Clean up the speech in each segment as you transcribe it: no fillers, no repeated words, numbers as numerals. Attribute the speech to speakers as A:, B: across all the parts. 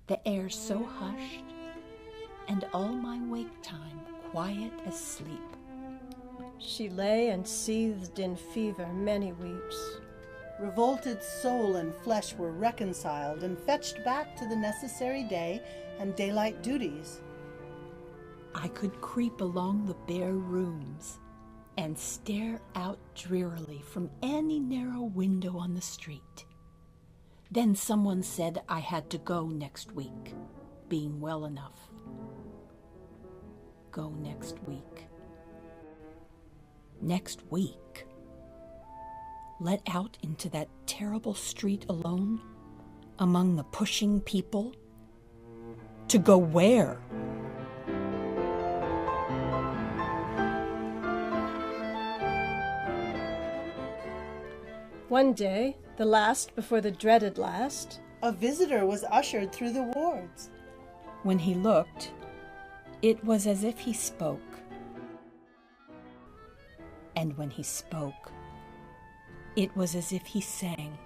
A: the air so hushed, and all my wake time quiet as sleep.
B: She lay and seethed in fever many weeps.
C: Revolted soul and flesh were reconciled and fetched back to the necessary day and daylight duties.
A: I could creep along the bare rooms and stare out drearily from any narrow window on the street. Then someone said I had to go next week, being well enough. Go next week. Next week? Let out into that terrible street alone, among the pushing people? To go where?
B: One day, the last before the dreaded last,
C: a visitor was ushered through the wards.
A: When he looked, it was as if he spoke. And when he spoke, it was as if he sang.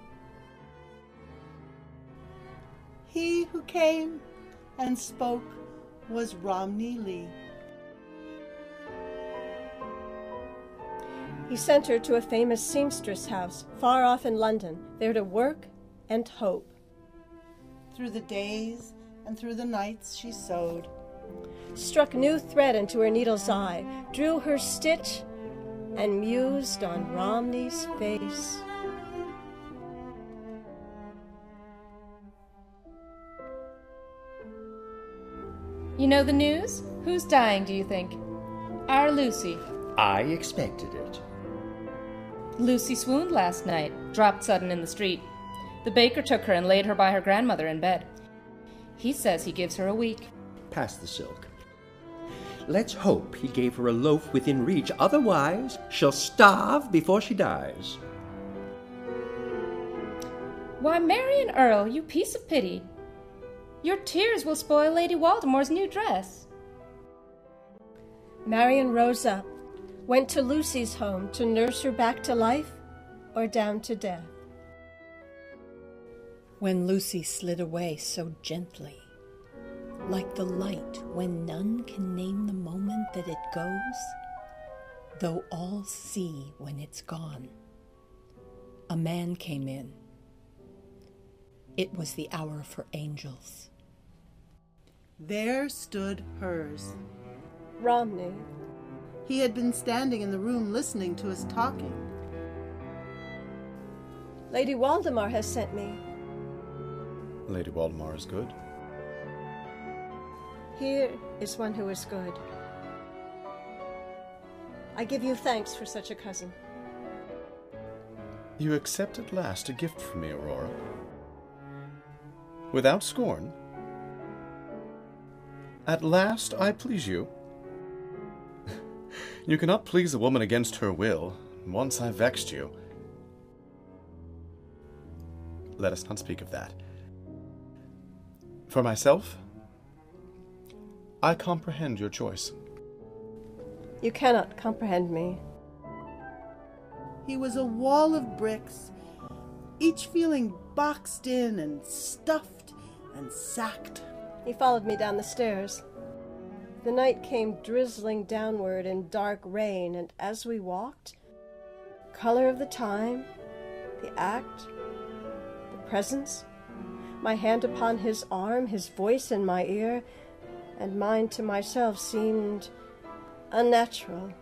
C: He who came and spoke was Romney Lee.
B: He sent her to a famous seamstress house far off in London, there to work and hope.
C: Through the days and through the nights she sewed,
B: struck new thread into her needle's eye, drew her stitch, and mused on Romney's face.
D: You know the news? Who's dying, do you think? Our Lucy.
E: I expected it.
D: Lucy swooned last night, dropped sudden in the street. The baker took her and laid her by her grandmother in bed. He says he gives her a week.
E: Pass the silk. Let's hope he gave her a loaf within reach, otherwise she'll starve before she dies.
D: Why, Marian Earl, you piece of pity. Your tears will spoil Lady Waldemore's new dress.
B: Marian rose up, went to Lucy's home to nurse her back to life or down to death.
A: When Lucy slid away so gently, like the light when none can name the moment that it goes, though all see when it's gone, a man came in. It was the hour for angels.
C: There stood hers.
B: Romney.
C: He had been standing in the room listening to us talking.
B: Lady Waldemar has sent me.
F: Lady Waldemar is good.
B: Here is one who is good. I give you thanks for such a cousin.
F: You accept at last a gift from me, Aurora. Without scorn. At last I please you. You cannot please a woman against her will. Once I vexed you. Let us not speak of that. For myself, I comprehend your choice.
B: You cannot comprehend me.
C: He was a wall of bricks, each feeling boxed in and stuffed and sacked.
B: He followed me down the stairs. The night came drizzling downward in dark rain, and as we walked, color of the time, the act, the presence, my hand upon his arm, his voice in my ear, and mine to myself seemed unnatural.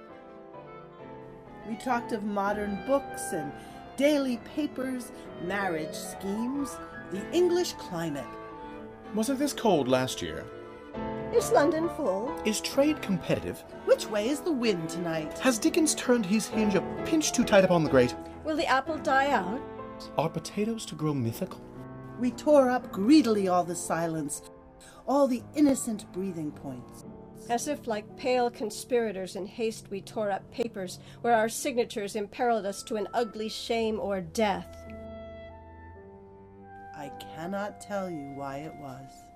C: We talked of modern books and daily papers, marriage schemes, the English climate.
F: Wasn't this cold last year?
B: Is London full?
F: Is trade competitive?
C: Which way is the wind tonight?
F: Has Dickens turned his hinge a pinch too tight upon the grate?
B: Will the apple die out?
F: Are potatoes to grow mythical?
C: We tore up greedily all the silence, all the innocent breathing points.
B: As if like pale conspirators in haste we tore up papers where our signatures imperiled us to an ugly shame or death.
C: I cannot tell you why it was.